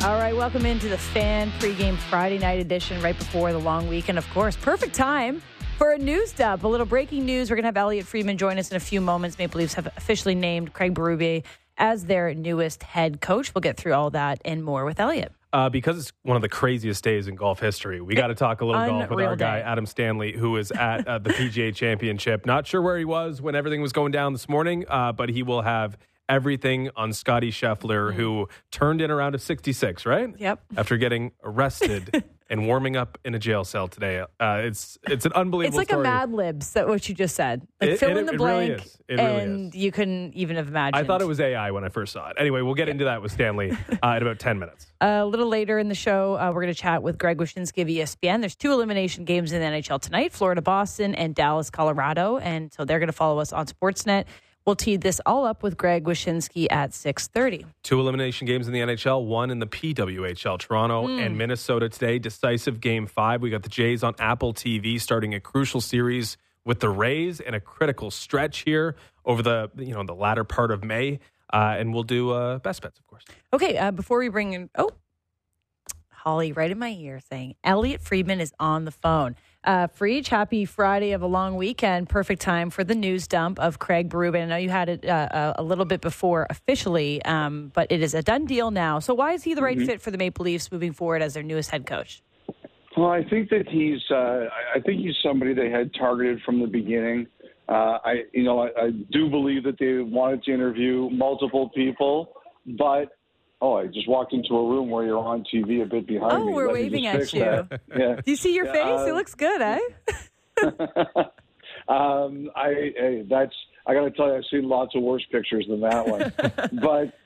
All right, welcome into the Fan pregame Friday night edition right before the long weekend, of course. Perfect time for a news dump. A little breaking news. We're going to have Elliotte Friedman join us in a few moments. Maple Leafs have officially named Craig Berube as their newest head coach. We'll get through all that and more with Elliotte. Because it's one of the craziest days in golf history, we got to talk a little golf with our guy, Adam Stanley, who is at the PGA Championship. Not sure where he was when everything was going down this morning, but he will have everything on Scottie Scheffler, who turned in a round of 66, right? Yep. After getting arrested and warming up in a jail cell today. It's an unbelievable It's like story. a Mad Libs, that what you just said. Like fill in the blank, really is. It really and is. you couldn't even have imagined. I thought it was AI when I first saw it. Anyway, we'll get into that with Stanley in about 10 minutes. A little later in the show, we're going to chat with Greg Wyshynski of ESPN. There's 2 elimination games in the NHL tonight, Florida-Boston and Dallas-Colorado. And so they're going to follow us on Sportsnet. We'll tee this all up with Greg Wyshynski at 6:30. 2 elimination games in the NHL, 1 in the PWHL. Toronto and Minnesota today. Decisive Game 5. We got the Jays on Apple TV starting a crucial series with the Rays and a critical stretch here over the latter part of May. And we'll do best bets, of course. Okay, before we bring in... Oh, Holly right in my ear saying Elliotte Friedman is on the phone. Freach, happy Friday of a long weekend. Perfect time for the news dump of Craig Berube. I know you had it a little bit before officially, but it is a done deal now. So why is he the right fit for the Maple Leafs moving forward as their newest head coach? Well, I think that he's somebody they had targeted from the beginning. I do believe that they wanted to interview multiple people, but I just walked into a room where you're on TV a bit behind me. We're waving at you. Yeah. Do you see your face? It looks good, eh? I got to tell you, I've seen lots of worse pictures than that one. But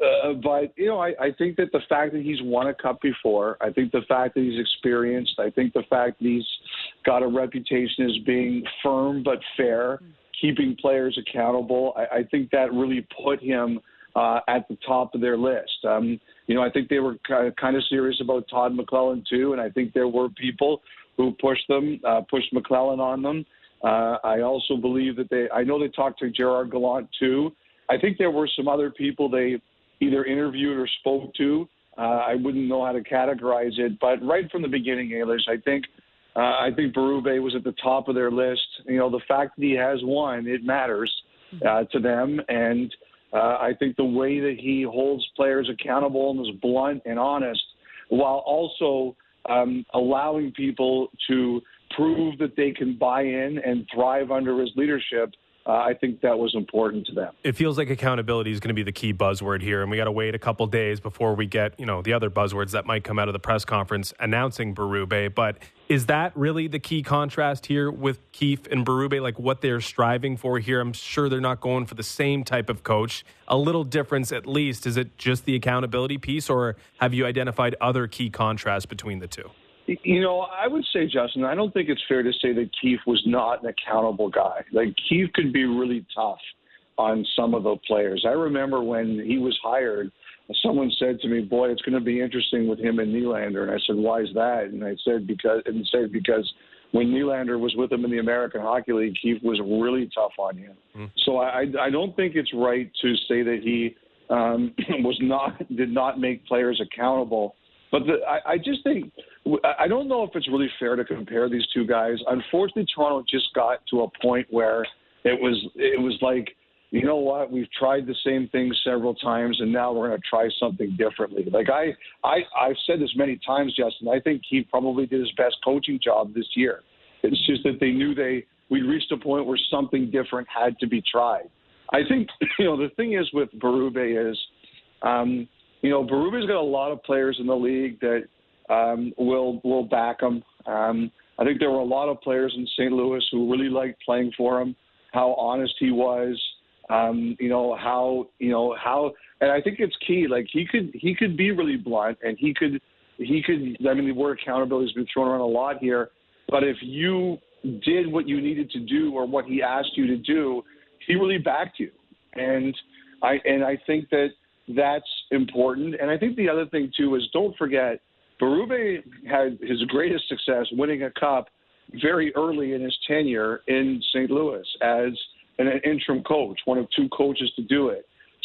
I think that the fact that he's won a cup before, I think the fact that he's experienced, I think the fact that he's got a reputation as being firm but fair, keeping players accountable, I think that really put him at the top of their list. I think they were kind of serious about Todd McLellan too, and I think there were people who pushed McLellan on them. I also believe that I know they talked to Gerard Gallant too. I think there were some other people they either interviewed or spoke to. I wouldn't know how to categorize it, but right from the beginning, Eilish, I think Berube was at the top of their list. The fact that he has won, it matters to them, and I think the way that he holds players accountable and is blunt and honest, while also allowing people to prove that they can buy in and thrive under his leadership, I think that was important to them. It feels like accountability is going to be the key buzzword here, and we got to wait a couple days before we get, the other buzzwords that might come out of the press conference announcing Berube. But is that really the key contrast here with Keefe and Berube, like what they're striving for here? I'm sure they're not going for the same type of coach. A little difference at least. Is it just the accountability piece, or have you identified other key contrasts between the two? I would say, Justin, I don't think it's fair to say that Keefe was not an accountable guy. Like, Keefe could be really tough on some of the players. I remember when he was hired, someone said to me, boy, it's going to be interesting with him and Nylander. And I said, why is that? And I said, because when Nylander was with him in the American Hockey League, Keefe was really tough on him. So I don't think it's right to say that he did not make players accountable. But I just think I don't know if it's really fair to compare these two guys. Unfortunately, Toronto just got to a point where it was like, you know what, we've tried the same thing several times, and now we're going to try something differently. Like I've said this many times, Justin. I think he probably did his best coaching job this year. It's just that they knew we'd reached a point where something different had to be tried. I think the thing is with Berube is. Berube's got a lot of players in the league that will back him. I think there were a lot of players in St. Louis who really liked playing for him, how honest he was, and I think it's key. Like he could be really blunt, and he could. I mean, the word accountability has been thrown around a lot here, but if you did what you needed to do or what he asked you to do, he really backed you, and I think that's important. And I think the other thing, too, is don't forget, Berube had his greatest success winning a cup very early in his tenure in St. Louis as an interim coach, one of two coaches to do it.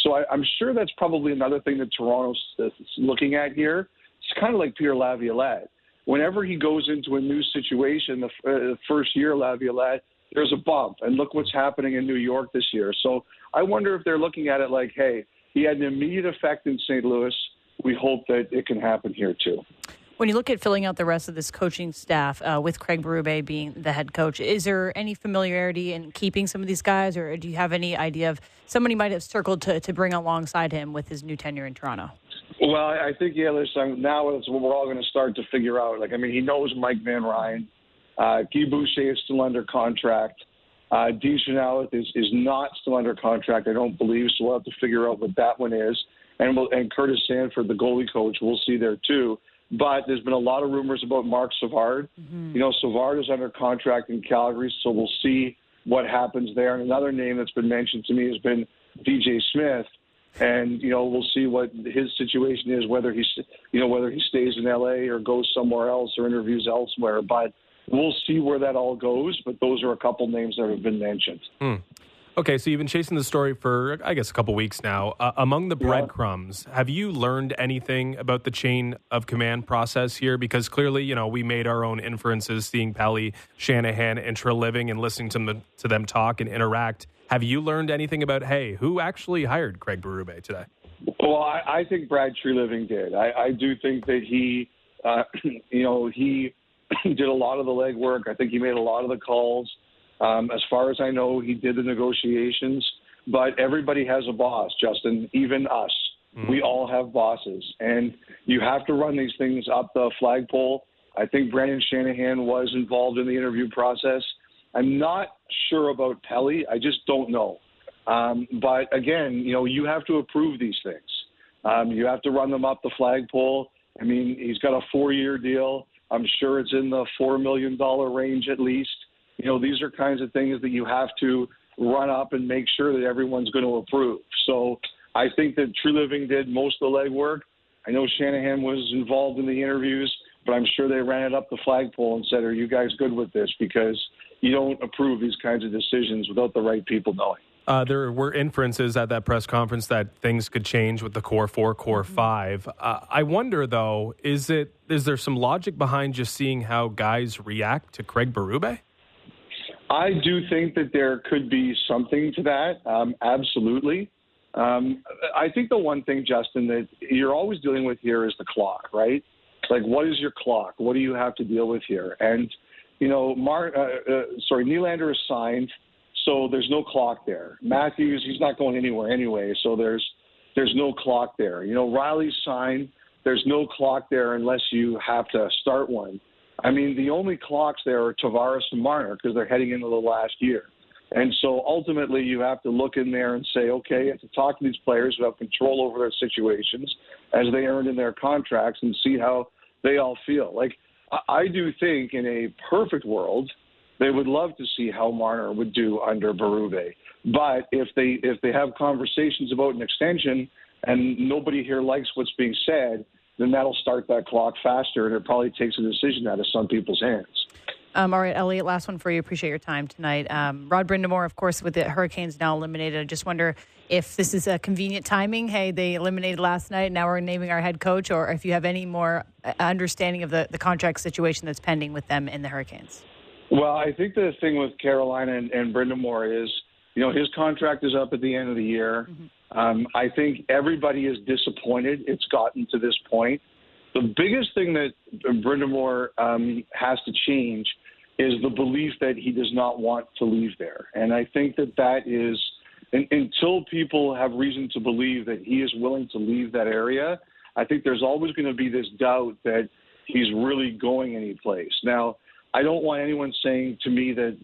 So I'm sure that's probably another thing that Toronto's looking at here. It's kind of like Pierre Laviolette. Whenever he goes into a new situation, the first year Laviolette, there's a bump. And look what's happening in New York this year. So I wonder if they're looking at it like, hey, he had an immediate effect in St. Louis. We hope that it can happen here too. When you look at filling out the rest of this coaching staff with Craig Berube being the head coach, is there any familiarity in keeping some of these guys, or do you have any idea of somebody might have circled to bring alongside him with his new tenure in Toronto? Well, I think, listen, now it's what we're all going to start to figure out. He knows Mike Van Ryn. Guy Boucher is still under contract. Deschanel is not still under contract, I don't believe, so we'll have to figure out what that one is. And Curtis Sanford, the goalie coach, we'll see there too. But there's been a lot of rumors about Mark Savard. Mm-hmm. Savard is under contract in Calgary, so we'll see what happens there. And another name that's been mentioned to me has been DJ Smith. And, we'll see what his situation is, whether he stays in L.A. or goes somewhere else or interviews elsewhere. But we'll see where that all goes. But those are a couple names that have been mentioned. Okay, so you've been chasing the story for, I guess, a couple weeks now. Among the breadcrumbs, have you learned anything about the chain of command process here? Because clearly, we made our own inferences seeing Pelly, Shanahan, and Treliving and listening to them talk and interact. Have you learned anything about, hey, who actually hired Craig Berube today? Well, I think Brad Treliving did. I do think that he did a lot of the legwork. I think he made a lot of the calls. As far as I know, he did the negotiations. But everybody has a boss, Justin, even us. Mm-hmm. We all have bosses. And you have to run these things up the flagpole. I think Brendan Shanahan was involved in the interview process. I'm not sure about Pelly. I just don't know. But, again, you have to approve these things. You have to run them up the flagpole. He's got a 4-year deal. I'm sure it's in the $4 million range at least. These are kinds of things that you have to run up and make sure that everyone's going to approve. So I think that Treliving did most of the legwork. I know Shanahan was involved in the interviews, but I'm sure they ran it up the flagpole and said, are you guys good with this? Because you don't approve these kinds of decisions without the right people knowing. There were inferences at that press conference that things could change with the core 4, core 5. I wonder, though, is there some logic behind just seeing how guys react to Craig Berube? I do think that there could be something to that. Absolutely. I think the one thing, Justin, that you're always dealing with here is the clock, right? Like, what is your clock? What do you have to deal with here? And, Nylander is signed, so there's no clock there. Matthews, he's not going anywhere anyway, so there's no clock there. Riley's signed. There's no clock there unless you have to start one. The only clocks there are Tavares and Marner because they're heading into the last year. And so ultimately you have to look in there and say, okay, you have to talk to these players who have control over their situations as they earned in their contracts and see how they all feel. Like, I do think in a perfect world, they would love to see how Marner would do under Berube. But if they have conversations about an extension and nobody here likes what's being said, then that'll start that clock faster, and it probably takes a decision out of some people's hands. All right, Elliot, last one for you. Appreciate your time tonight. Rod Brind'Amour, of course, with the Hurricanes now eliminated. I just wonder if this is a convenient timing. Hey, they eliminated last night. Now we're naming our head coach, or if you have any more understanding of the contract situation that's pending with them in the Hurricanes. Well, I think the thing with Carolina and Brind'Amour is, his contract is up at the end of the year. Mm-hmm. I think everybody is disappointed it's gotten to this point. The biggest thing that Brind'Amour has to change is the belief that he does not want to leave there. And I think that is, until people have reason to believe that he is willing to leave that area, I think there's always going to be this doubt that he's really going any place. Now, I don't want anyone saying to me that,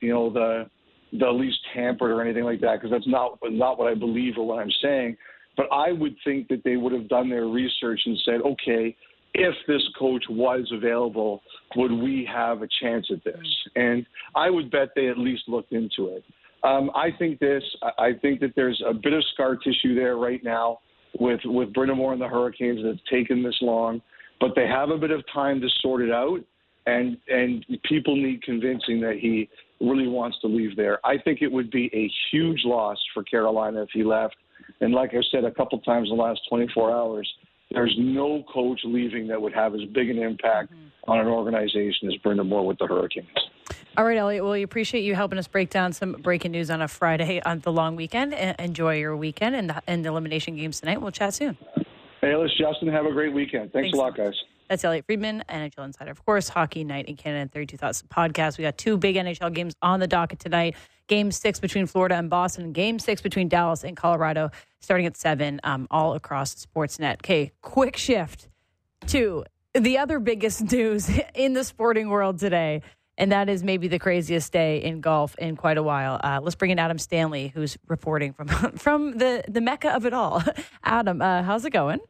the least tampered or anything like that, because that's not what I believe or what I'm saying. But I would think that they would have done their research and said, okay, if this coach was available, would we have a chance at this? And I would bet they at least looked into it. I think that there's a bit of scar tissue there right now with Brind'Amour and the Hurricanes that's taken this long, but they have a bit of time to sort it out, and people need convincing that he really wants to leave there. I think it would be a huge loss for Carolina if he left. And like I said a couple times in the last 24 hours, there's no coach leaving that would have as big an impact on an organization as Brendan Moore with the Hurricanes. All right, Elliot. Well, we appreciate you helping us break down some breaking news on a Friday on the long weekend. Enjoy your weekend and the elimination games tonight. We'll chat soon. Hey, let's Justin. Have a great weekend. Thanks a lot, guys. That's Elliot Friedman, NHL Insider, of course, Hockey Night in Canada and 32 Thoughts podcast. We got two big NHL games on the docket tonight. Game 6 between Florida and Boston, and Game 6 between Dallas and Colorado, starting at 7, all across Sportsnet. Okay, quick shift to the other biggest news in the sporting world today, and that is maybe the craziest day in golf in quite a while. Let's bring in Adam Stanley, who's reporting from the mecca of it all. Adam, how's it going?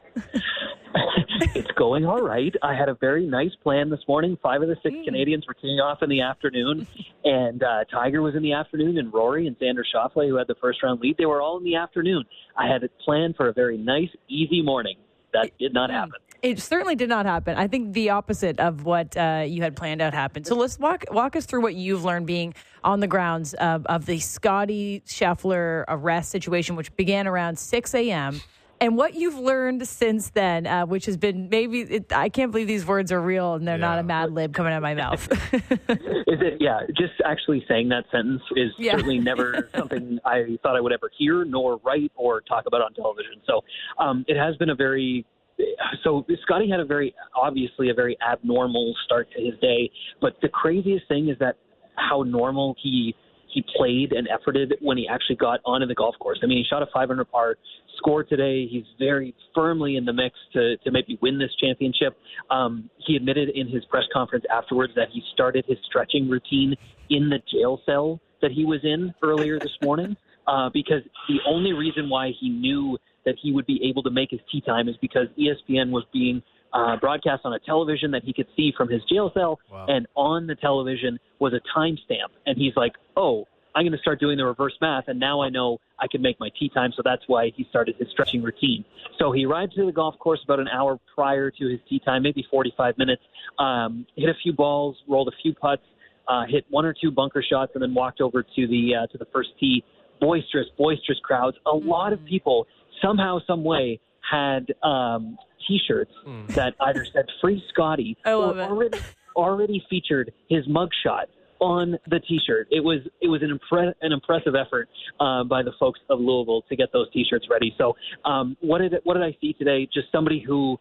It's going all right. I had a very nice plan this morning. 5 of the 6 Canadians were teeing off in the afternoon, and Tiger was in the afternoon, and Rory and Xander Schauffele, who had the first-round lead, they were all in the afternoon. I had it planned for a very nice, easy morning. That did not happen. It certainly did not happen. I think the opposite of what you had planned out happened. So let's walk us through what you've learned being on the grounds of the Scottie Scheffler arrest situation, which began around 6 a.m., and what you've learned since then, which has been I can't believe these words are real and they're not a Mad Lib coming out of my mouth. Is it? Yeah. Just actually saying that sentence is certainly never something I thought I would ever hear, nor write or talk about on television. So it has been so Scottie had obviously a very abnormal start to his day. But the craziest thing is that how normal he played and efforted when he actually got onto the golf course. I mean, he shot a 500 par score today. He's very firmly in the mix to maybe win this championship. He admitted in his press conference afterwards that he started his stretching routine in the jail cell that he was in earlier this morning because the only reason why he knew that he would be able to make his tee time is because ESPN was being broadcast on a television that he could see from his jail cell. Wow. And on the television was a timestamp. And he's like, oh, I'm going to start doing the reverse math, and now I know I can make my tee time, so that's why he started his stretching routine. So he arrived to the golf course about an hour prior to his tee time, maybe 45 minutes, hit a few balls, rolled a few putts, hit 1 or 2 bunker shots, and then walked over to the first tee. Boisterous crowds. A lot of people somehow, some way had T-shirts that either said "Free Scottie" or already featured his mugshot on the T-shirt. It was an impressive effort by the folks of Louisville to get those T-shirts ready. So what did I see today? Just somebody who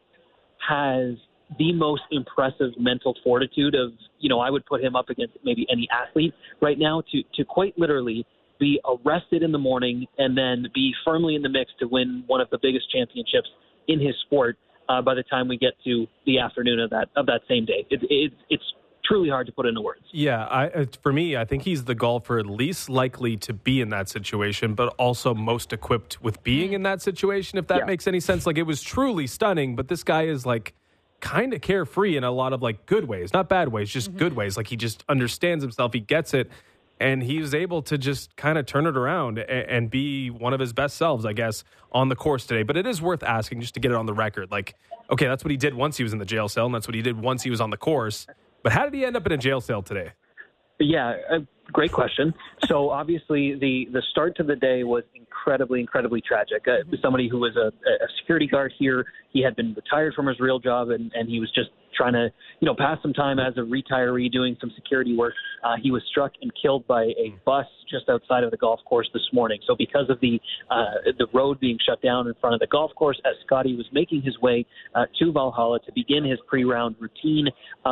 has the most impressive mental fortitude of, I would put him up against maybe any athlete right now to quite literally be arrested in the morning and then be firmly in the mix to win one of the biggest championships in his sport by the time we get to the afternoon of that same day. It's truly hard to put into words. Yeah, for me, I think he's the golfer least likely to be in that situation, but also most equipped with being in that situation, if that makes any sense. Like, it was truly stunning, but this guy is like kind of carefree in a lot of like good ways, not bad ways, just good ways. Like, he just understands himself, he gets it, and he was able to just kind of turn it around and be one of his best selves, I guess, on the course today. But it is worth asking just to get it on the record. Like, okay, that's what he did once he was in the jail cell, and that's what he did once he was on the course. But how did he end up in a jail cell today? Yeah, great question. So obviously the start to the day was incredibly tragic. Somebody who was a security guard here, he had been retired from his real job, and he was just trying to, pass some time as a retiree doing some security work. He was struck and killed by a bus just outside of the golf course this morning. So because of the road being shut down in front of the golf course, as Scottie was making his way to Valhalla to begin his pre-round routine,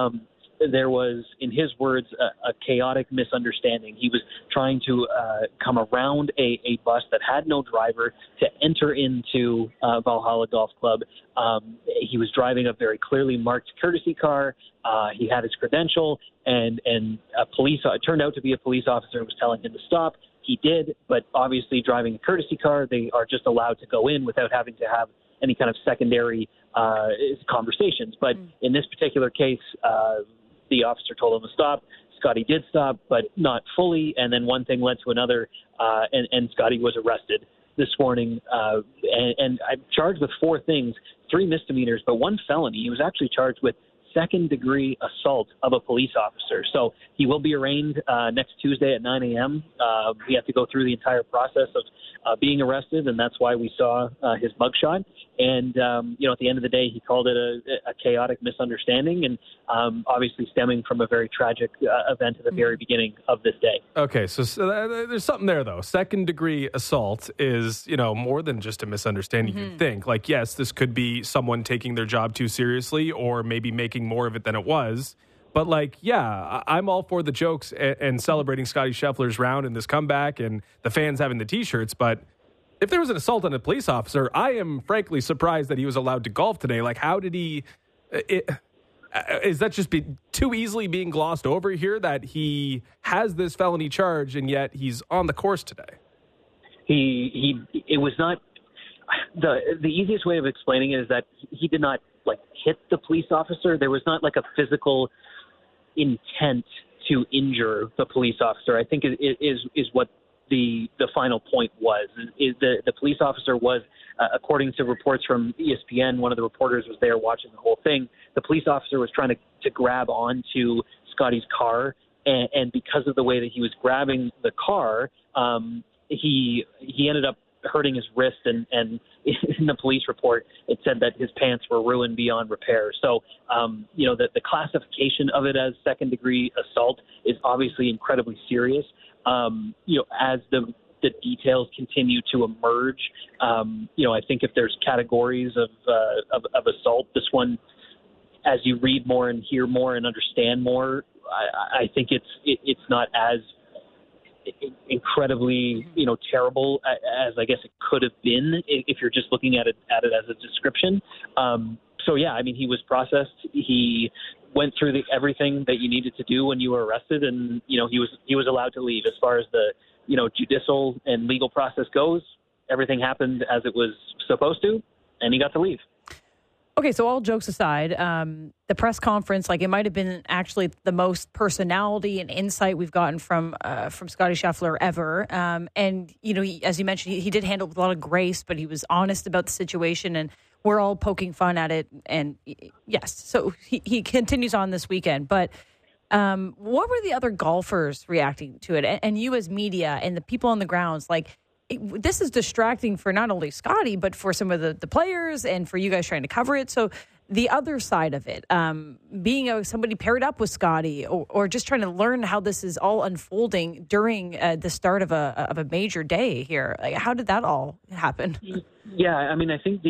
there was, in his words, a chaotic misunderstanding. He was trying to come around a bus that had no driver to enter into Valhalla Golf Club. He was driving a very clearly marked courtesy car. He had his credential, and it turned out to be a police officer who was telling him to stop. He did, but obviously driving a courtesy car, they are just allowed to go in without having to have any kind of secondary conversations. But in this particular case, the officer told him to stop. Scottie did stop, but not fully. And then one thing led to another, and Scottie was arrested this morning. And I'm charged with 4 things, 3 misdemeanors, but 1 felony. He was actually charged with second-degree assault of a police officer. So he will be arraigned next Tuesday at 9 a.m. We have to go through the entire process being arrested, and that's why we saw his mugshot. And, at the end of the day, he called it a chaotic misunderstanding, and obviously stemming from a very tragic event at the very beginning of this day. Okay, so there's something there, though. Second-degree assault is, more than just a misunderstanding, you'd think. Like, yes, this could be someone taking their job too seriously or maybe making more of it than it was. But, I'm all for the jokes and celebrating Scottie Scheffler's round and this comeback and the fans having the T-shirts. But if there was an assault on a police officer, I am frankly surprised that he was allowed to golf today. Like, how did he is that just too easily being glossed over here that he has this felony charge and yet he's on the course today? It was not the easiest way of explaining it is that he did not hit the police officer. There was not a physical intent to injure the police officer. I think is what the final point was. Is the police officer was, according to reports from ESPN, one of the reporters was there watching the whole thing. The police officer was trying to grab onto Scottie's car, and because of the way that he was grabbing the car, he ended up hurting his wrist, and in the police report, it said that his pants were ruined beyond repair. So, the classification of it as second-degree assault is obviously incredibly serious. As the details continue to emerge, I think if there's categories of assault, this one, as you read more and hear more and understand more, I think it's not as incredibly terrible as I guess it could have been if you're just looking at it as a description. He was processed. He went through everything that you needed to do when you were arrested, and he was allowed to leave. As far as the judicial and legal process goes, everything happened as it was supposed to, and he got to leave. Okay, so all jokes aside, the press conference, it might have been actually the most personality and insight we've gotten from Scottie Scheffler ever. And, as you mentioned, he did handle it with a lot of grace, but he was honest about the situation, and we're all poking fun at it. And, yes, so he continues on this weekend. But what were the other golfers reacting to it? And you as media and the people on the grounds, this is distracting for not only Scottie, but for some of the players and for you guys trying to cover it. So the other side of it, being somebody paired up with Scottie or just trying to learn how this is all unfolding during the start of a major day here. How did that all happen? Yeah, I think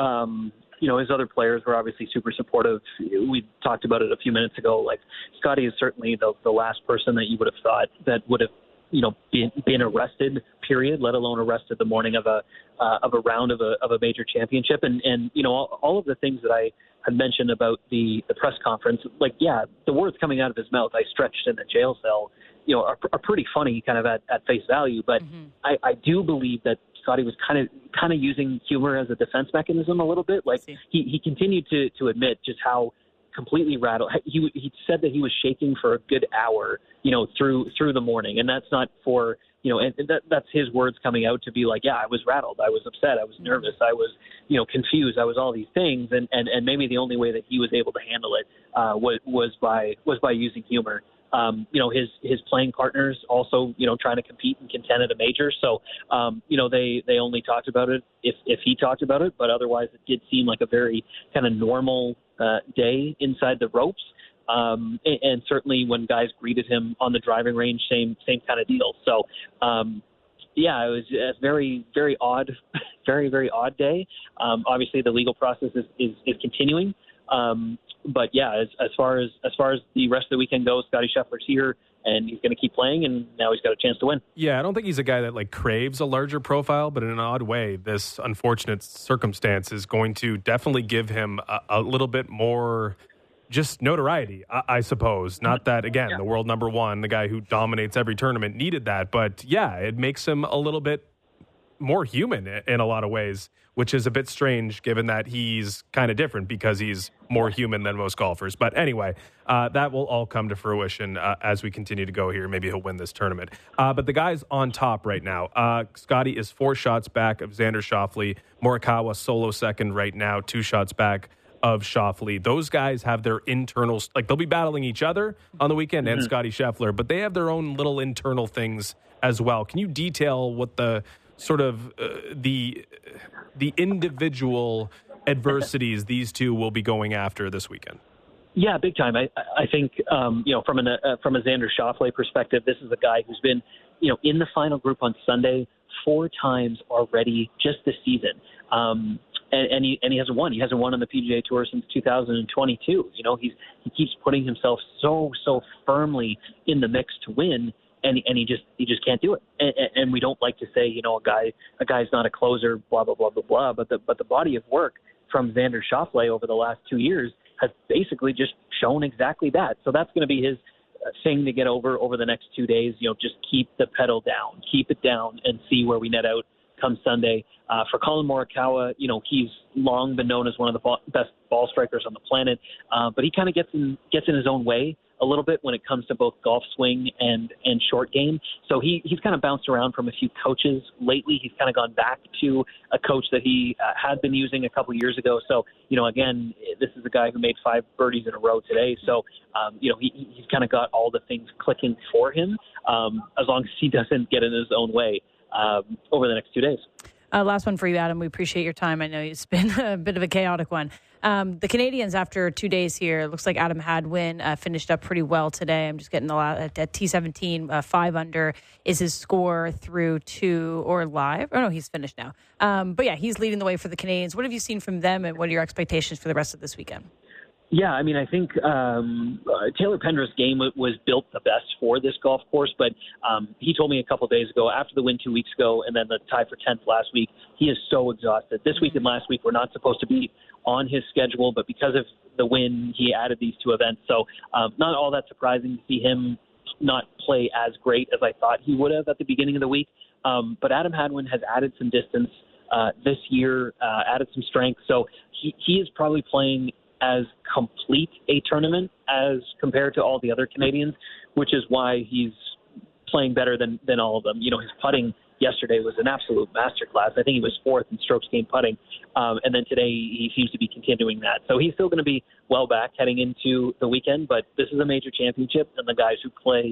his other players were obviously super supportive. We talked about it a few minutes ago. Scottie is certainly the last person that you would have thought that would have been arrested, period, let alone arrested the morning of a round of a major championship. And all of the things that I had mentioned about the press conference, the words coming out of his mouth, I stretched in a jail cell, are pretty funny kind of at face value. But I do believe that Scottie was kind of using humor as a defense mechanism a little bit. He continued to admit just how completely rattled. He said that he was shaking for a good hour, through the morning, and that's not for and that's his words coming out to be I was rattled, I was upset, I was nervous, I was confused, I was all these things, and maybe the only way that he was able to handle it was by using humor. His playing partners also trying to compete and contend at a major, so they only talked about it if he talked about it, but otherwise it did seem like a very kind of normal day inside the ropes. And certainly when guys greeted him on the driving range, same kind of deal. So, it was a very, very odd, very, very odd day. Obviously the legal process is continuing. But yeah, as far as the rest of the weekend goes, Scottie Scheffler's here and he's going to keep playing, and now he's got a chance to win. Yeah, I don't think he's a guy that craves a larger profile, but in an odd way, this unfortunate circumstance is going to definitely give him a little bit more just notoriety, I suppose. Not that, again, the world number one, the guy who dominates every tournament, needed that. But, yeah, it makes him a little bit more human in a lot of ways, which is a bit strange given that he's kind of different because he's more human than most golfers. But anyway, that will all come to fruition as we continue to go here. Maybe he'll win this tournament. But the guys on top right now, Scottie is 4 shots back of Xander Schauffele. Morikawa solo second right now, 2 shots back of Schauffele. Those guys have their internals, they'll be battling each other on the weekend and Scottie Scheffler, but they have their own little internal things as well. Can you detail what the sort of the individual adversities these two will be going after this weekend? Yeah, big time. I think from a Xander Schauffele perspective, this is a guy who's been in the final group on Sunday 4 times already just this season. And he hasn't won. He hasn't won on the PGA Tour since 2022. He keeps putting himself so firmly in the mix to win, and he just can't do it. And we don't like to say a guy's not a closer, blah blah blah blah blah. But the body of work from Xander Schauffele over the last 2 years has basically just shown exactly that. So that's going to be his thing to get over the next 2 days. Just keep the pedal down, keep it down, and see where we net out come Sunday. For Colin Morikawa, he's long been known as one of the best ball strikers on the planet, but he kind of gets in his own way a little bit when it comes to both golf swing and short game. So he's kind of bounced around from a few coaches lately. He's kind of gone back to a coach that he had been using a couple years ago. So, again, this is a guy who made 5 birdies in a row today. So, he's kind of got all the things clicking for him as long as he doesn't get in his own way over the next 2 days. Last one for you, Adam. We appreciate your time. I know it's been a bit of a chaotic one. The Canadians, after 2 days here, looks like Adam Hadwin finished up pretty well today. I'm just getting at T17, 5 under is his score through 2 or live. Oh, no, he's finished now. But yeah, he's leading the way for the Canadians. What have you seen from them, and what are your expectations for the rest of this weekend? Yeah, I mean, I think Taylor Pendra's game was built the best for this golf course, but he told me a couple of days ago, after the win 2 weeks ago and then the tie for 10th last week, he is so exhausted. This week and last week were not supposed to be on his schedule, but because of the win, he added these 2 events. So not all that surprising to see him not play as great as I thought he would have at the beginning of the week. But Adam Hadwin has added some distance this year, added some strength. So he is probably playing as complete a tournament as compared to all the other Canadians, which is why he's playing better than all of them. His putting yesterday was an absolute masterclass. I think he was 4th in strokes gained putting. And then today he seems to be continuing that. So he's still going to be well back heading into the weekend, but this is a major championship, and the guys who play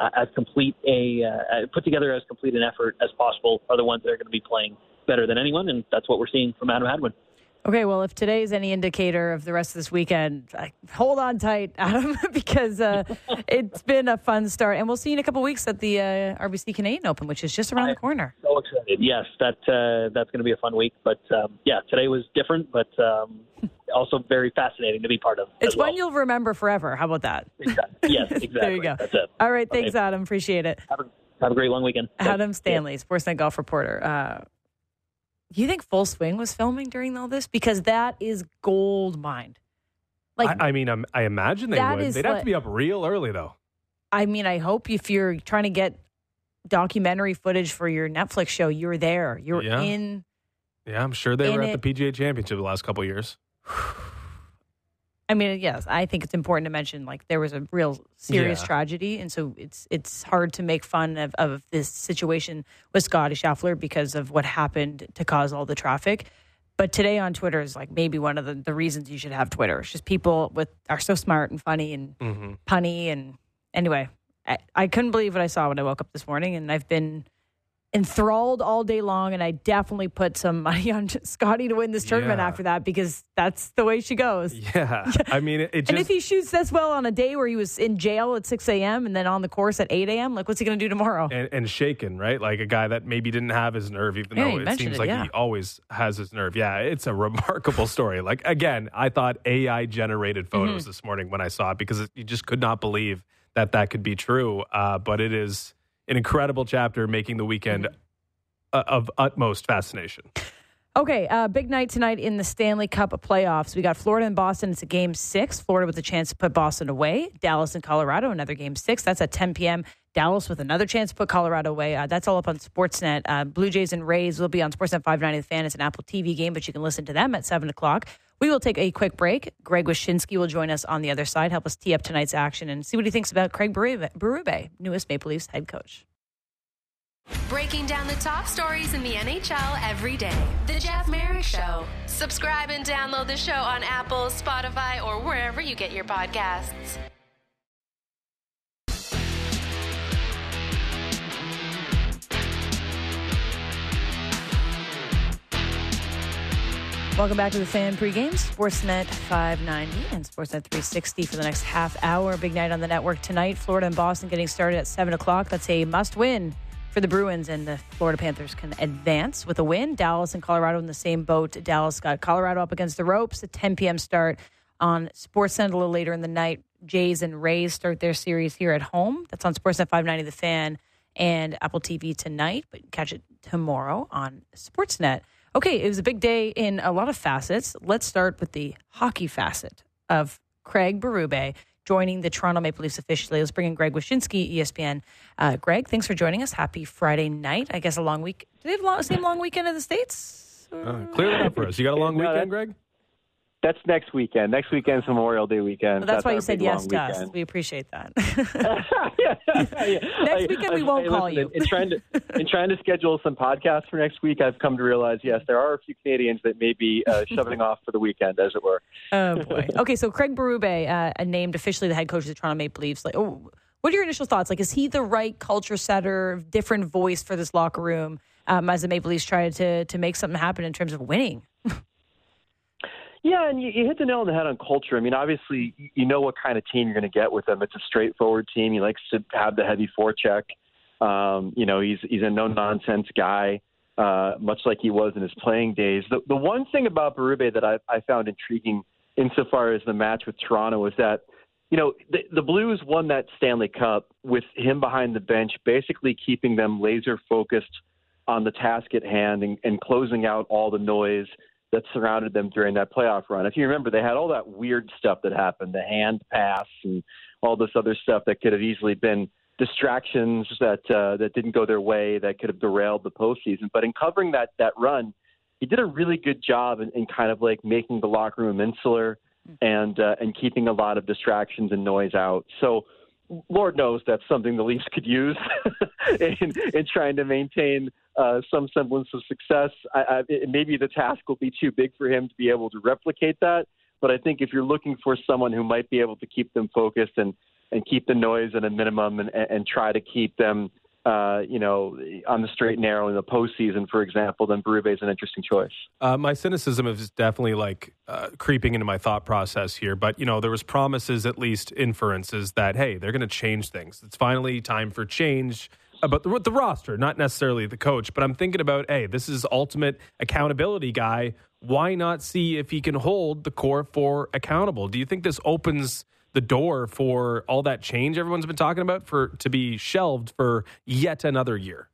put together as complete an effort as possible are the ones that are going to be playing better than anyone, and that's what we're seeing from Adam Hadwin. Okay, well, if today's any indicator of the rest of this weekend, hold on tight, Adam, because it's been a fun start. And we'll see you in a couple of weeks at the RBC Canadian Open, which is just around the corner. So excited. Yes, that's going to be a fun week. But, today was different, but also very fascinating to be part of. It's one you'll remember forever. How about that? Exactly. Yes, exactly. There you go. That's it. All right, thanks, Adam. Appreciate it. Have a great long weekend. Adam Stanley, Sportsnet golf reporter. You think Full Swing was filming during all this? Because that is gold mined. I imagine they would. They'd have to be up real early, though. I mean, I hope if you're trying to get documentary footage for your Netflix show, you're there. You're in. Yeah, I'm sure they were at the PGA Championship the last couple of years. I mean, yes, I think it's important to mention, there was a real serious tragedy, and so it's hard to make fun of this situation with Scottie Scheffler because of what happened to cause all the traffic. But today on Twitter is maybe one of the reasons you should have Twitter. It's just people are so smart and funny and punny. And anyway, I couldn't believe what I saw when I woke up this morning, and I've been enthralled all day long, and I definitely put some money on Scottie to win this tournament after that, because that's the way she goes. Yeah. I mean, and if he shoots this well on a day where he was in jail at 6 a.m. and then on the course at 8 a.m., what's he going to do tomorrow? And shaken, right? Like a guy that maybe didn't have his nerve, even though it seems like he always has his nerve. Yeah, it's a remarkable story. Again, I thought AI-generated photos this morning when I saw it, because you just could not believe that could be true. But it is an incredible chapter, making the weekend of utmost fascination. Okay, big night tonight in the Stanley Cup playoffs. We got Florida and Boston. It's a Game 6. Florida with a chance to put Boston away. Dallas and Colorado, another Game 6. That's at 10 p.m. Dallas with another chance to put Colorado away. That's all up on Sportsnet. Blue Jays and Rays will be on Sportsnet 590 The Fan. It's an Apple TV game, but you can listen to them at 7 o'clock. We will take a quick break. Greg Wyshynski will join us on the other side, help us tee up tonight's action, and see what he thinks about Craig Berube, newest Maple Leafs head coach. Breaking down the top stories in the NHL every day. The Jeff Merrick Show. Subscribe and download the show on Apple, Spotify, or wherever you get your podcasts. Welcome back to the Fan pregame. Sportsnet 590 and Sportsnet 360 for the next half hour. Big night on the network tonight. Florida and Boston getting started at 7 o'clock. That's a must-win for the Bruins, and the Florida Panthers can advance with a win. Dallas and Colorado in the same boat. Dallas got Colorado up against the ropes. A 10 p.m. start on Sportsnet a little later in the night. Jays and Rays start their series here at home. That's on Sportsnet 590 The Fan and Apple TV tonight, but catch it tomorrow on Sportsnet. Okay, it was a big day in a lot of facets. Let's start with the hockey facet of Craig Berube joining the Toronto Maple Leafs officially. Let's bring in Greg Wyshynski, ESPN. Greg, thanks for joining us. Happy Friday night. I guess a long week. Do they have the same long weekend in the States? Clear that up for us. You got a long weekend, Greg? That's next weekend. Next weekend's Memorial Day weekend. Well, that's why you said yes to us. We appreciate that. Next weekend we won't call you. In trying to schedule some podcasts for next week, I've come to realize, yes, there are a few Canadians that may be shoving off for the weekend, as it were. Oh, boy. Okay, so Craig Berube named officially the head coach of the Toronto Maple Leafs. What are your initial thoughts? Is he the right culture setter, different voice for this locker room as the Maple Leafs try to make something happen in terms of winning? Yeah, and you hit the nail on the head on culture. I mean, obviously, you know what kind of team you're going to get with him. It's a straightforward team. He likes to have the heavy forecheck. He's a no-nonsense guy, much like he was in his playing days. The one thing about Berube that I found intriguing insofar as the match with Toronto is that, the Blues won that Stanley Cup with him behind the bench, basically keeping them laser-focused on the task at hand and closing out all the noise that surrounded them during that playoff run. If you remember, they had all that weird stuff that happened, the hand pass and all this other stuff that could have easily been distractions that didn't go their way, that could have derailed the postseason. But in covering that run, he did a really good job in kind of like making the locker room insular and keeping a lot of distractions and noise out. So Lord knows that's something the Leafs could use in trying to maintain some semblance of success. Maybe the task will be too big for him to be able to replicate that. But I think if you're looking for someone who might be able to keep them focused and keep the noise at a minimum and try to keep them, on the straight and narrow in the postseason, for example, then Berube is an interesting choice. My cynicism is definitely creeping into my thought process here. But, there was promises, at least inferences, that, hey, they're going to change things. It's finally time for change. But the roster, not necessarily the coach. But I'm thinking about, hey, this is ultimate accountability guy. Why not see if he can hold the core four accountable? Do you think this opens the door for all that change everyone's been talking about to be shelved for yet another year?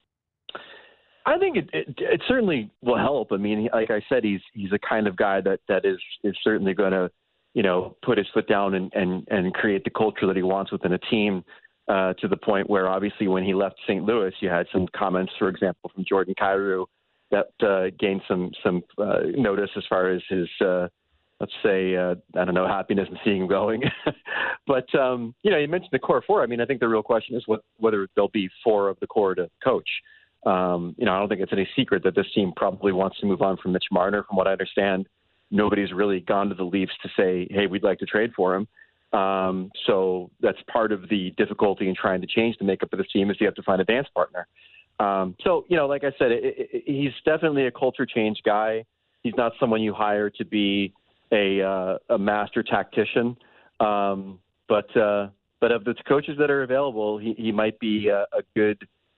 I think it certainly will help. I mean, like I said, he's the kind of guy that is certainly going to, put his foot down and create the culture that he wants within a team. To the point where obviously when he left St. Louis, you had some comments, for example, from Jordan Kyrou that gained some notice as far as his, happiness in seeing him going. But, you mentioned the core four. I mean, I think the real question is whether there'll be four of the core to coach. I don't think it's any secret that this team probably wants to move on from Mitch Marner. From what I understand, nobody's really gone to the Leafs to say, hey, we'd like to trade for him. So that's part of the difficulty in trying to change the makeup of this team is you have to find a dance partner. Like I said, he's definitely a culture change guy. He's not someone you hire to be a master tactician. But of the coaches that are available, he might be a good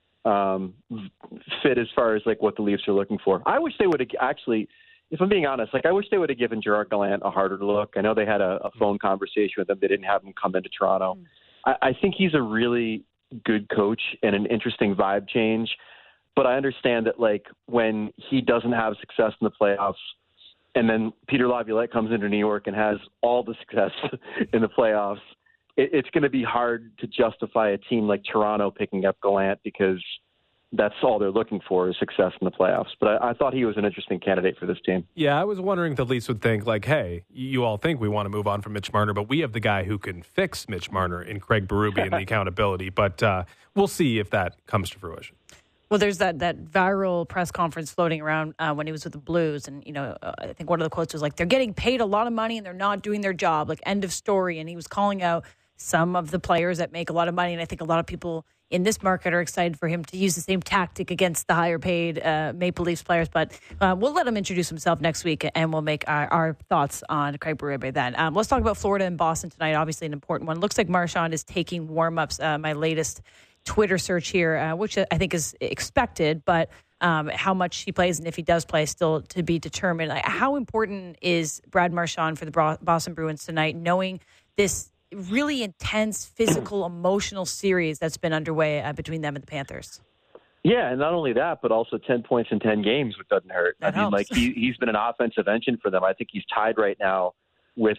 fit as far as what the Leafs are looking for. I wish they would have actually. If I'm being honest, I wish they would have given Gerard Gallant a harder look. I know they had a phone conversation with him. They didn't have him come into Toronto. I think he's a really good coach and an interesting vibe change. But I understand that, when he doesn't have success in the playoffs and then Peter Laviolette comes into New York and has all the success in the playoffs, it's going to be hard to justify a team like Toronto picking up Gallant because that's all they're looking for is success in the playoffs. But I thought he was an interesting candidate for this team. Yeah, I was wondering if the Leafs would think, hey, you all think we want to move on from Mitch Marner, but we have the guy who can fix Mitch Marner in Craig Berube and the accountability. But we'll see if that comes to fruition. Well, there's that viral press conference floating around when he was with the Blues. And, I think one of the quotes was they're getting paid a lot of money and they're not doing their job, end of story. And he was calling out some of the players that make a lot of money. And I think a lot of people in this market are excited for him to use the same tactic against the higher paid Maple Leafs players. But we'll let him introduce himself next week, and we'll make our thoughts on Craig Berube then. Let's talk about Florida and Boston tonight. Obviously an important one. Looks like Marchand is taking warm-ups. My latest Twitter search here, which I think is expected, but how much he plays and if he does play still to be determined. How important is Brad Marchand for the Boston Bruins tonight, knowing this really intense physical, emotional series that's been underway between them and the Panthers? Yeah, and not only that, but also 10 points in 10 games, which doesn't hurt. That helps. He's been an offensive engine for them. I think he's tied right now with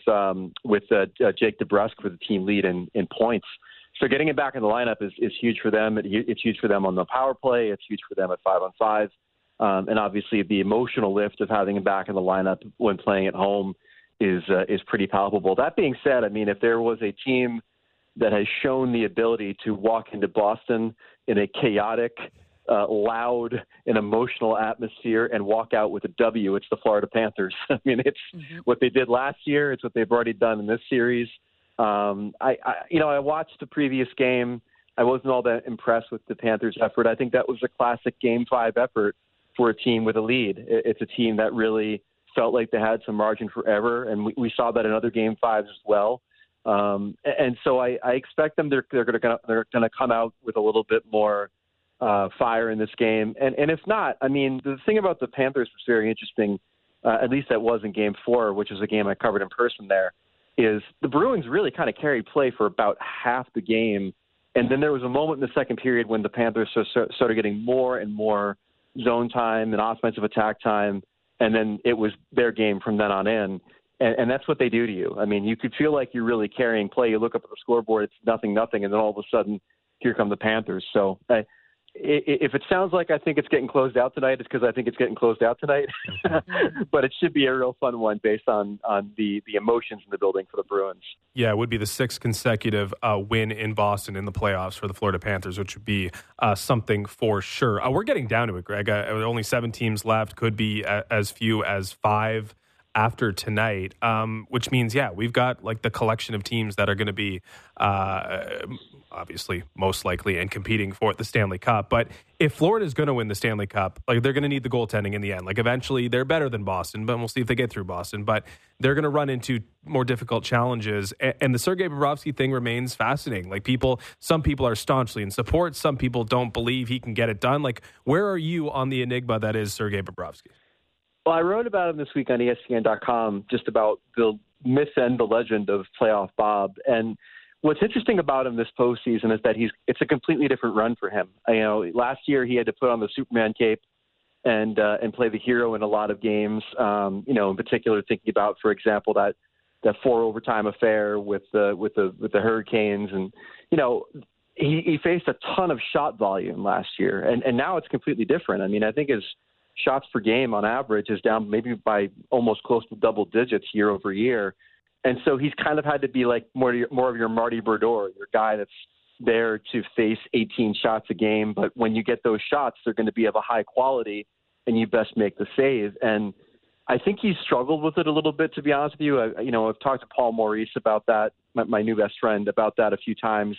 Jake DeBrusk for the team lead in points. So getting him back in the lineup is huge for them. It's huge for them on the power play. It's huge for them at 5-on-5. And obviously the emotional lift of having him back in the lineup when playing at home is pretty palpable. That being said, I mean, if there was a team that has shown the ability to walk into Boston in a chaotic, loud, and emotional atmosphere and walk out with a W, it's the Florida Panthers. I mean, it's what they did last year. It's what they've already done in this series. I watched the previous game. I wasn't all that impressed with the Panthers' effort. I think that was a classic Game 5 effort for a team with a lead. It's a team that really felt like they had some margin for error, and we saw that in other Game 5s as well. And so I expect them they're going to come out with a little bit more fire in this game. And if not, I mean, the thing about the Panthers was very interesting. At least that was in Game 4, which is a game I covered in person there. Is the Bruins really kind of carried play for about half the game. And then there was a moment in the second period when the Panthers started getting more and more zone time and offensive attack time. And then it was their game from then on in. And that's what they do to you. I mean, you could feel like you're really carrying play. You look up at the scoreboard, it's 0-0. And then all of a sudden, here come the Panthers. So if it sounds like I think it's getting closed out tonight, it's because I think it's getting closed out tonight. But it should be a real fun one based on the emotions in the building for the Bruins. Yeah, it would be the sixth consecutive win in Boston in the playoffs for the Florida Panthers, which would be something for sure. We're getting down to it, Greg. Only 7 teams left, could be as few as 5 after tonight, which means, we've got like the collection of teams that are going to be obviously most likely and competing for the Stanley Cup. But if Florida is going to win the Stanley Cup, like they're going to need the goaltending in the end. Like eventually they're better than Boston, but we'll see if they get through Boston. But they're going to run into more difficult challenges. And the Sergei Bobrovsky thing remains fascinating. Like some people are staunchly in support. Some people don't believe he can get it done. Like where are you on the enigma that is Sergei Bobrovsky? Well, I wrote about him this week on ESPN.com, just about the myth and the legend of playoff Bob. And what's interesting about him this postseason is that it's a completely different run for him. Last year he had to put on the Superman cape and play the hero in a lot of games. In particular, thinking about, for example, that 4 overtime affair with the Hurricanes, and he faced a ton of shot volume last year, and now it's completely different. I mean, I think his shots per game on average is down maybe by almost close to double digits year over year. And so he's kind of had to be like more of your Marty Brodeur, your guy that's there to face 18 shots a game. But when you get those shots, they're going to be of a high quality and you best make the save. And I think he's struggled with it a little bit, to be honest with you. I've talked to Paul Maurice about that, my new best friend, about that a few times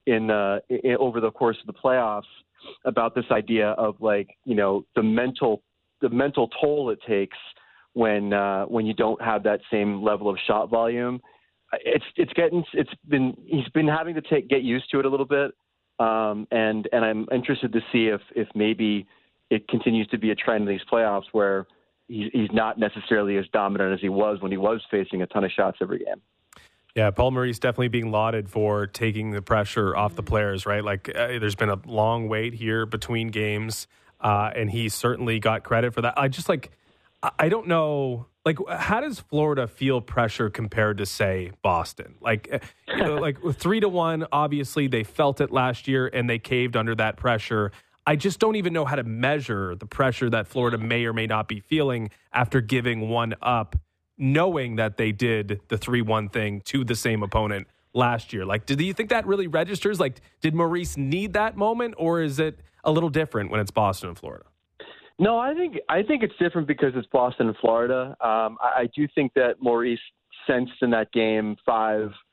over the course of the playoffs, about this idea of the mental toll it takes when you don't have that same level of shot volume. He's been having to get used to it a little bit, and I'm interested to see if maybe it continues to be a trend in these playoffs where he's not necessarily as dominant as he was when he was facing a ton of shots every game. Yeah, Paul Maurice definitely being lauded for taking the pressure off the players, right? There's been a long wait here between games, and he certainly got credit for that. I don't know, how does Florida feel pressure compared to, say, Boston? With 3-1, obviously they felt it last year and they caved under that pressure. I just don't even know how to measure the pressure that Florida may or may not be feeling after giving one up, knowing that they did the 3-1 thing to the same opponent last year. Do you think that really registers? Did Maurice need that moment, or is it a little different when it's Boston and Florida? No, I think it's different because it's Boston and Florida. I do think that Maurice sensed in that game 5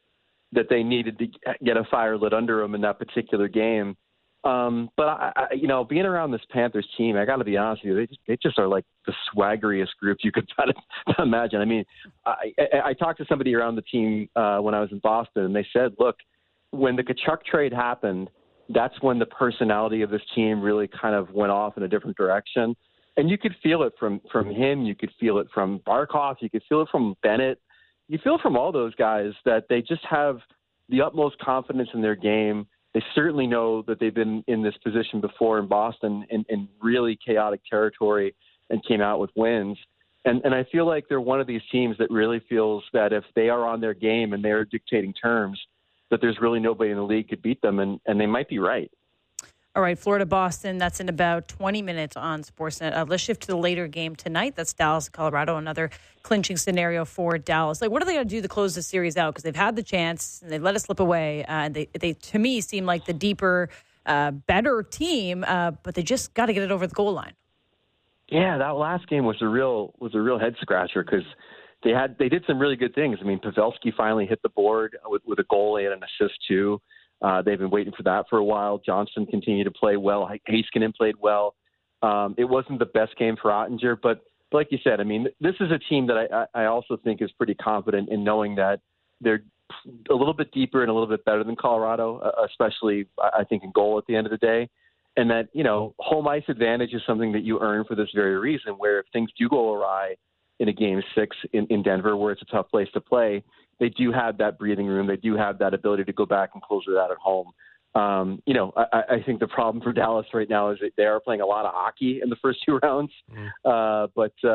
that they needed to get a fire lit under them in that particular game. But I being around this Panthers team, I got to be honest with you, they just are like the swaggeriest group you could try to imagine. I mean, I talked to somebody around the team when I was in Boston, and they said, look, when the Tkachuk trade happened, that's when the personality of this team really kind of went off in a different direction. And you could feel it from him. You could feel it from Barkov. You could feel it from Bennett. You feel from all those guys that they just have the utmost confidence in their game. They certainly know that they've been in this position before in Boston in really chaotic territory and came out with wins. And I feel like they're one of these teams that really feels that if they are on their game and they're dictating terms, that there's really nobody in the league could beat them, and they might be right. All right, Florida-Boston, that's in about 20 minutes on Sportsnet. Let's shift to the later game tonight. That's Dallas-Colorado, another clinching scenario for Dallas. Like, what are they going to do to close the series out? Because they've had the chance, and they've let it slip away. They to me, seem like the deeper, better team, but they just got to get it over the goal line. Yeah, that last game was a real head-scratcher because they did some really good things. I mean, Pavelski finally hit the board with a goal and an assist, too. They've been waiting for that for a while. Johnston continued to play well. Heiskanen played well. It wasn't the best game for Ottinger, but like you said, I mean, this is a team that I also think is pretty confident in knowing that they're a little bit deeper and a little bit better than Colorado, especially, I think, in goal at the end of the day. And that, home ice advantage is something that you earn for this very reason, where if things do go awry in a Game 6 in Denver, where it's a tough place to play, they do have that breathing room. They do have that ability to go back and close it out at home. I think the problem for Dallas right now is that they are playing a lot of hockey in the first two rounds. That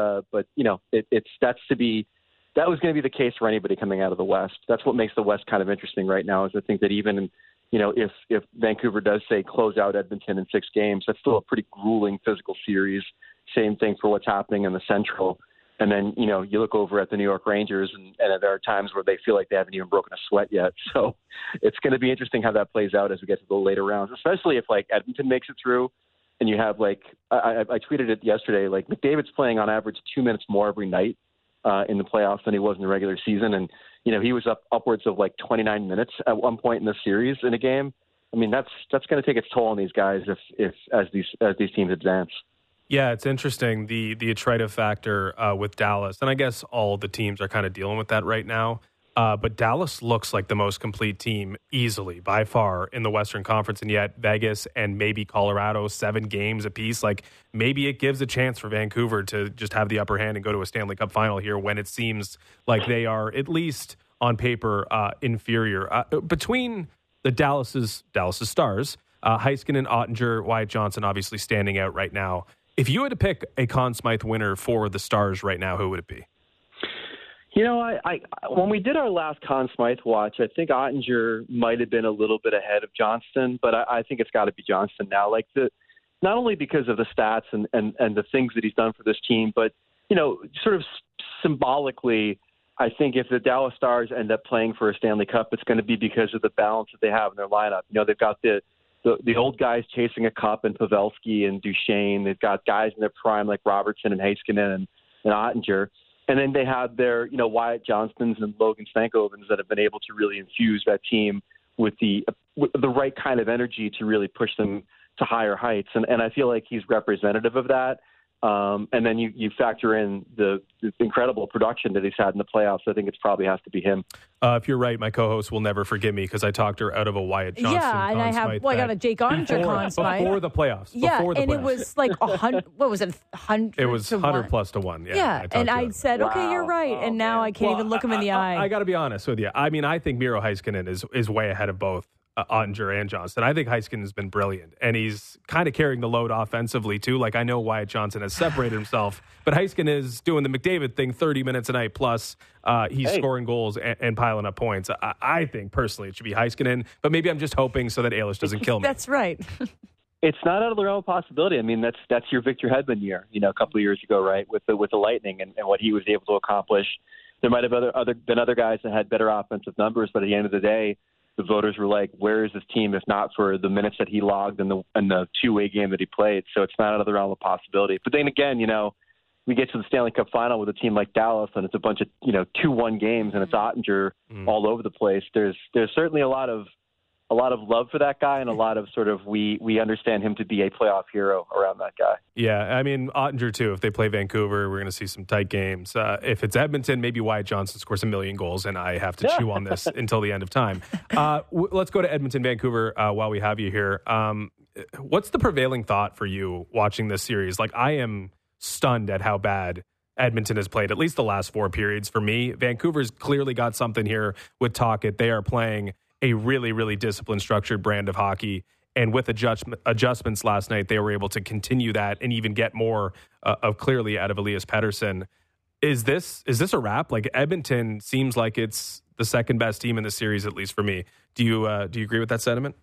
was going to be the case for anybody coming out of the West. That's what makes the West kind of interesting right now, is I think that even, if Vancouver does say close out Edmonton in 6 games, that's still a pretty grueling physical series. Same thing for what's happening in the Central. And then, you look over at the New York Rangers, and there are times where they feel like they haven't even broken a sweat yet. So it's going to be interesting how that plays out as we get to the later rounds, especially if, Edmonton makes it through and you have, I tweeted it yesterday, McDavid's playing on average 2 minutes more every night in the playoffs than he was in the regular season. And, he was upwards of 29 minutes at one point in the series in a game. I mean, that's going to take its toll on these guys as these teams advance. Yeah, it's interesting, the attritive factor with Dallas. And I guess all the teams are kind of dealing with that right now. But Dallas looks like the most complete team easily, by far, in the Western Conference. And yet Vegas and maybe Colorado, 7 games apiece. Maybe it gives a chance for Vancouver to just have the upper hand and go to a Stanley Cup final here when it seems like they are, at least on paper, inferior. Between the Dallas's stars, Heiskanen, Ottinger, Wyatt Johnston obviously standing out right now. If you had to pick a Conn Smythe winner for the Stars right now, who would it be? I when we did our last Conn Smythe watch, I think Ottinger might have been a little bit ahead of Johnston, but I think it's got to be Johnston now. Not only because of the stats and the things that he's done for this team, but sort of symbolically, I think if the Dallas Stars end up playing for a Stanley Cup, it's going to be because of the balance that they have in their lineup. They've got the old guys chasing a cup and Pavelski and Duchesne. They've got guys in their prime like Robertson and Heiskanen and Ottinger. And then they have their, Wyatt Johnstons and Logan Stankovens that have been able to really infuse that team with the right kind of energy to really push them to higher heights. And I feel like he's representative of that. And then you factor in the incredible production that he's had in the playoffs. I think it probably has to be him. If you're right, my co-host will never forgive me because I talked her out of a Wyatt Johnston. Yeah, and I got a Jake Ottinger Conn Smythe before the playoffs. Yeah, it was 100. What was it? 100. It was 100 plus to 1. Yeah, and I said, okay, you're right, and now I can't even look him in the eye. I got to be honest with you. I mean, I think Miro Heiskanen is way ahead of both Ottinger and Johnston. I think Heiskanen has been brilliant, and he's kind of carrying the load offensively, too. I know Wyatt Johnston has separated himself, but Heiskanen is doing the McDavid thing 30 minutes a night, plus he's scoring goals and piling up points. I think, personally, it should be Heiskanen, but maybe I'm just hoping so that Eilish doesn't kill me. That's right. It's not out of the realm of possibility. I mean, that's your Victor Hedman year, a couple of years ago, right, with the Lightning and what he was able to accomplish. There might have been other guys that had better offensive numbers, but at the end of the day, the voters were like, where is this team if not for the minutes that he logged in the two-way game that he played? So it's not out of the realm of possibility. But then again, we get to the Stanley Cup final with a team like Dallas, and it's a bunch of 2-1 games, and it's Ottinger all over the place. There's certainly a lot of love for that guy, and a lot of sort of we understand him to be a playoff hero around that guy. Yeah, I mean, Ottinger, too. If they play Vancouver, we're going to see some tight games. If it's Edmonton, maybe Wyatt Johnston scores 1 million goals, and I have to chew on this until the end of time. Let's go to Edmonton, Vancouver, while we have you here. What's the prevailing thought for you watching this series? Like, I am stunned at how bad Edmonton has played, at least the last 4 periods for me. Vancouver's clearly got something here with Tocchet. They are playing a really, really disciplined, structured brand of hockey. And with adjustments last night, they were able to continue that and even get more of clearly out of Elias Pettersson. Is this a wrap? Like, Edmonton seems like it's the second best team in the series, at least for me. Do you agree with that sentiment?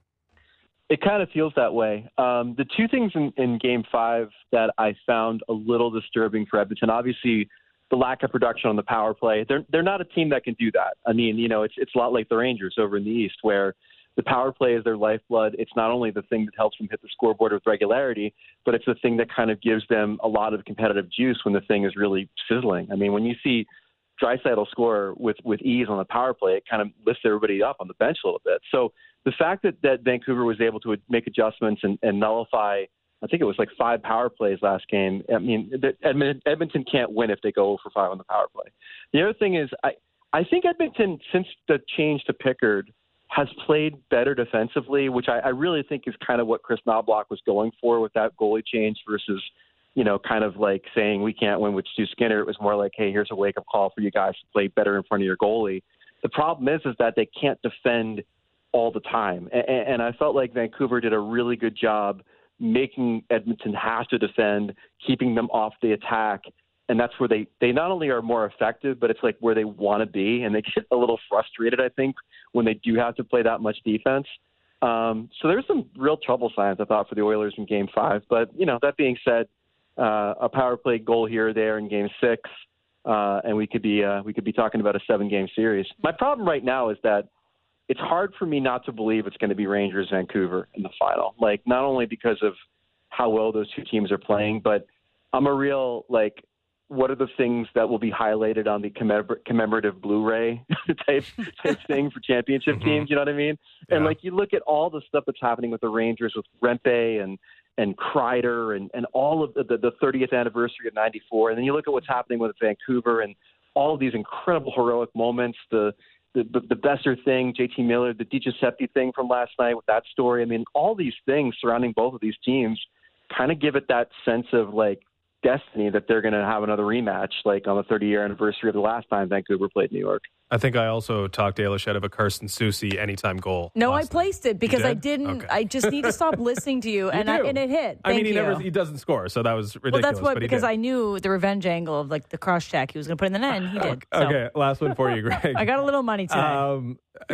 It kind of feels that way. The two things in Game 5 that I found a little disturbing for Edmonton, obviously the lack of production on the power play. They're not a team that can do that. I mean, it's a lot like the Rangers over in the East, where the power play is their lifeblood. It's not only the thing that helps them hit the scoreboard with regularity, but it's the thing that kind of gives them a lot of competitive juice when the thing is really sizzling. I mean, when you see Draisaitl score with ease on the power play, it kind of lifts everybody up on the bench a little bit. So the fact that Vancouver was able to make adjustments and nullify, I think it was like 5 power plays last game. I mean, Edmonton can't win if they go 0 for 5 on the power play. The other thing is, I think Edmonton, since the change to Pickard, has played better defensively, which I really think is kind of what Chris Knobloch was going for with that goalie change versus, kind of like saying we can't win with Stu Skinner. It was more like, hey, here's a wake-up call for you guys to play better in front of your goalie. The problem is that they can't defend all the time. And I felt like Vancouver did a really good job making Edmonton have to defend, keeping them off the attack. And that's where they not only are more effective, but it's like where they want to be. And they get a little frustrated, I think, when they do have to play that much defense. So there's some real trouble signs, I thought, for the Oilers in Game 5. But, that being said, a power play goal here or there in Game 6, and we could be talking about a 7-game series. My problem right now is that it's hard for me not to believe it's going to be Rangers-Vancouver in the final. Like, not only because of how well those two teams are playing, but I'm a real, what are the things that will be highlighted on the commemorative Blu-ray type thing for championship teams? You know what I mean? Yeah. And you look at all the stuff that's happening with the Rangers, with Rempe and Kreider and all of the 30th anniversary of '94, and then you look at what's happening with Vancouver and all of these incredible heroic moments. The Besser thing, JT Miller, the DiGiuseppe thing from last night with that story. I mean, all these things surrounding both of these teams kind of give it that sense of destiny that they're going to have another rematch on the 30-year anniversary of the last time Vancouver played New York. I think I also talked Ayla Shed of a Carson Soucy anytime goal. No, I placed it because I didn't. Okay. I just need to stop listening to you, and it hit. Thank you. He doesn't score, so that was ridiculous. Well, that's what, because I knew the revenge angle of the cross check he was going to put in the net, and he did. So. Okay, last one for you, Greg. I got a little money today.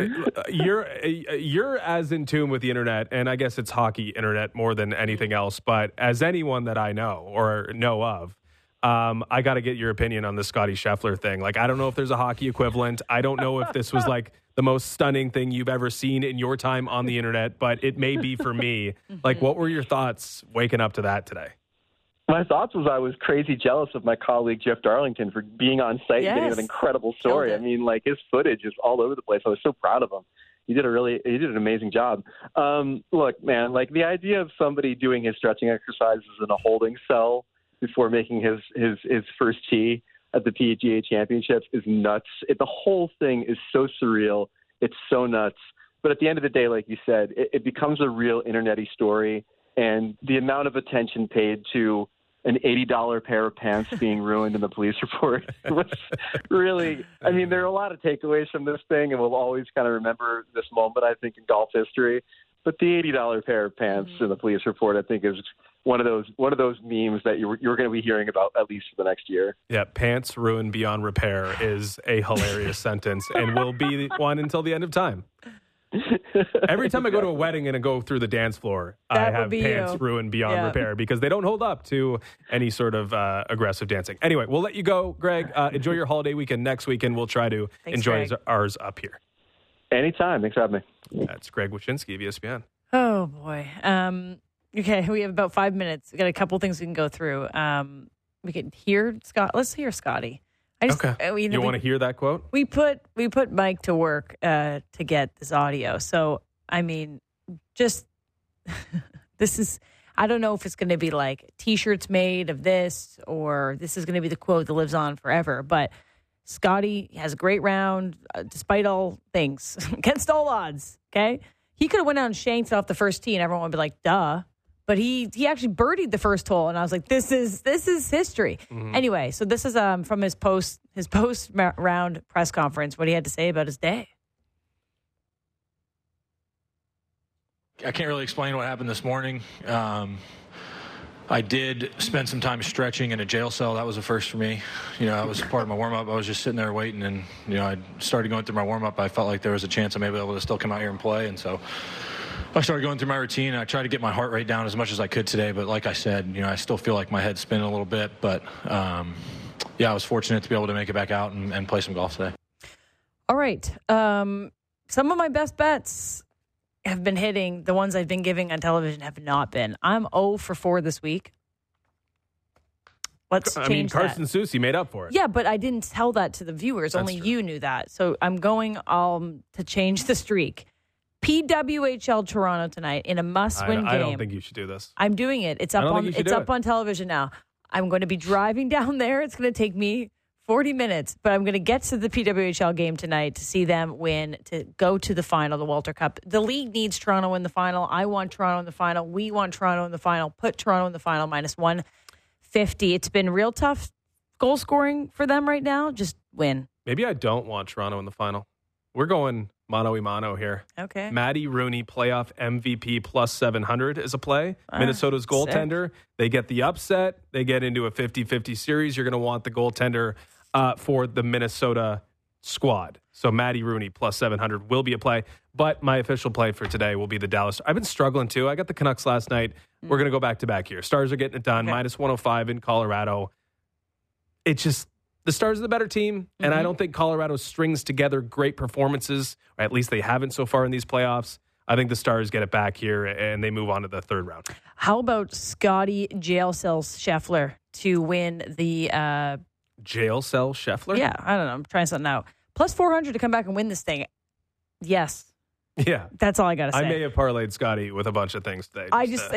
You're as in tune with the internet, and I guess it's hockey internet more than anything else. But as anyone that I know or know of, I got to get your opinion on the Scotty Scheffler thing. I don't know if there's a hockey equivalent. I don't know if this was the most stunning thing you've ever seen in your time on the internet, but it may be for me. What were your thoughts waking up to that today? My thoughts was I was crazy jealous of my colleague Jeff Darlington for being on site and getting an incredible story. I mean, his footage is all over the place. I was so proud of him. He did an amazing job. Look, man, the idea of somebody doing his stretching exercises in a holding cell before making his first tee at the PGA Championships is nuts. The whole thing is so surreal. It's so nuts. But at the end of the day, like you said, it becomes a real internet-y story. And the amount of attention paid to an $80 pair of pants being ruined in the police report was really, I mean, there are a lot of takeaways from this thing, and we'll always kind of remember this moment, I think, in golf history. But the $80 pair of pants in the police report, I think, is one of those memes that you're going to be hearing about at least for the next year. Yeah, pants ruined beyond repair is a hilarious sentence and will be one until the end of time. Every time I go to a wedding and I go through the dance floor, I have pants ruined beyond repair because they don't hold up to any sort of aggressive dancing. Anyway, we'll let you go, Greg. Enjoy your holiday weekend. Next weekend, we'll try to enjoy ours up here. Anytime. Thanks for having me. That's Greg Wyshynski of ESPN. Oh, boy. Okay, we have about 5 minutes. We got a couple things we can go through. we could hear Scott. Let's hear Scotty. Okay. You want to hear that quote? We put Mike to work to get this audio. So, I mean, just this is, I don't know if it's going to be like T-shirts made of this or this is going to be the quote that lives on forever. But Scotty has a great round despite all things, against all odds, okay? He could have went out and shanked it off the first tee and everyone would be like, duh. But he actually birdied the first hole, and I was like, "This is history." Mm-hmm. Anyway, so this is from his post round press conference. What he had to say about his day. I can't really explain what happened this morning. I did spend some time stretching in a jail cell. That was a first for me. That was part of my warm up. I was just sitting there waiting, and I started going through my warm up. I felt like there was a chance I may be able to still come out here and play, and so I started going through my routine. I tried to get my heart rate down as much as I could today, but like I said, I still feel like my head's spinning a little bit. But, I was fortunate to be able to make it back out and play some golf today. All right. Some of my best bets have been hitting. The ones I've been giving on television have not been. I'm 0 for 4 this week. Let's change that. Carson Soucy made up for it. Yeah, but I didn't tell that to the viewers. That's Only true. you knew that. So I'm going to change the streak. PWHL Toronto tonight in a must-win game. I don't think you should do this. I'm doing it. It's up on television now. I'm going to be driving down there. It's going to take me 40 minutes, but I'm going to get to the PWHL game tonight to see them win, to go to the final, the Walter Cup. The league needs Toronto in the final. I want Toronto in the final. We want Toronto in the final. Put Toronto in the final, -150. It's been real tough goal scoring for them right now. Just win. Maybe I don't want Toronto in the final. We're going mano-a-mano here. Okay. Matty Rooney, playoff MVP +700 is a play. Minnesota's goaltender. Sick. They get the upset. They get into a 50-50 series. You're going to want the goaltender for the Minnesota squad. So Matty Rooney +700 will be a play. But my official play for today will be the Dallas. I've been struggling too. I got the Canucks last night. We're going to go back-to-back here. Stars are getting it done. Okay. -105 in Colorado. It's just... The Stars are the better team, and I don't think Colorado strings together great performances, or at least they haven't so far in these playoffs. I think the Stars get it back here, and they move on to the third round. How about Scotty Jail Cell Scheffler to win the... Jail Cell Scheffler? Yeah, I don't know. I'm trying something out. +400 to come back and win this thing. Yes. Yeah. That's all I got to say. I may have parlayed Scotty with a bunch of things today.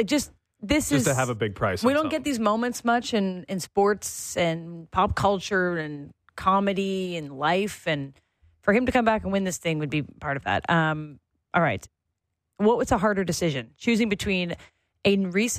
This is to have a big price. We don't get these moments much in sports and pop culture and comedy and life. And for him to come back and win this thing would be part of that. All right. What was a harder decision? Choosing between a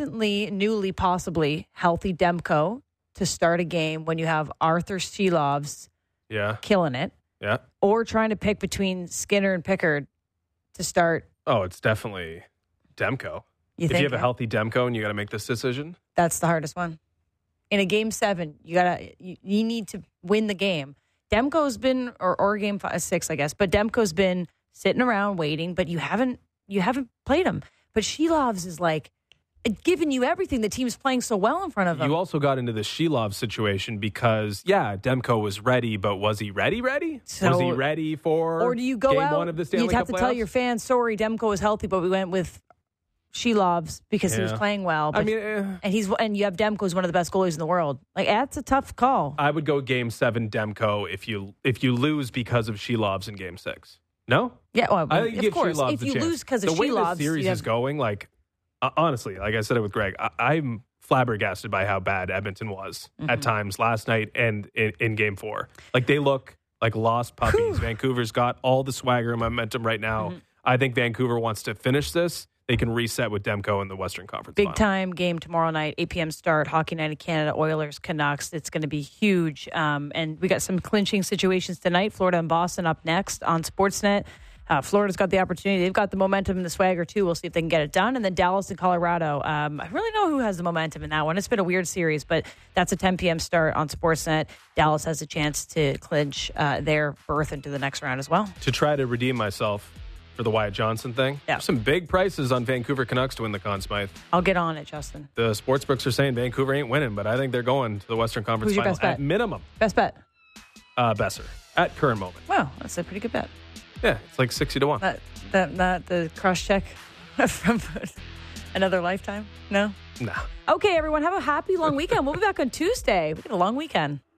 newly possibly healthy Demko to start a game when you have Arthur Shelovs killing it. Yeah. Or trying to pick between Skinner and Pickard to start. Oh, it's definitely Demko. If you have a healthy Demko and you got to make this decision, that's the hardest one. In a game 7, you need to win the game. Demko's been or game 6, I guess, but Demko's been sitting around waiting, but you haven't played him. But Shelovs is like giving you everything. The team's playing so well in front of him. You also got into the Shelov situation because Demko was ready, but was he ready? So, was he ready for? Or do you go game out? 1 of the Stanley You'd have Cup to tell playoffs? your fans, sorry, Demko was healthy, but we went with Shelovs because he was playing well. But, and you have Demko who's one of the best goalies in the world. Like, that's a tough call. I would go game 7 Demko if you lose because of Shelovs in game 6. No? Yeah, well, I think of course. Shelovs If a you chance. lose because of the way Shelovs, the series is going, like honestly, like I said it with Greg, I'm flabbergasted by how bad Edmonton was at times last night and in game 4. Like they look like lost puppies. Vancouver's got all the swagger and momentum right now. I think Vancouver wants to finish this. They can reset with Demko in the Western Conference Big final. time game tomorrow night, 8 p.m. start, Hockey Night in Canada, Oilers, Canucks. It's going to be huge. And we got some clinching situations tonight. Florida and Boston up next on Sportsnet. Florida's got the opportunity. They've got the momentum and the swagger, too. We'll see if they can get it done. And then Dallas and Colorado. I really know who has the momentum in that one. It's been a weird series, but that's a 10 p.m. start on Sportsnet. Dallas has a chance to clinch their berth into the next round as well. To try to redeem myself for the Wyatt Johnson thing. Yeah. There's some big prices on Vancouver Canucks to win the Conn Smythe. I'll get on it, Justin. The sportsbooks are saying Vancouver ain't winning, but I think they're going to the Western Conference Who's your final best bet? at minimum. Best bet? Besser at current moment. Wow, that's a pretty good bet. Yeah, it's like 60-1. That the cross check from Another lifetime? No? No. Okay, everyone, have a happy long weekend. We'll be back on Tuesday. We got a long weekend.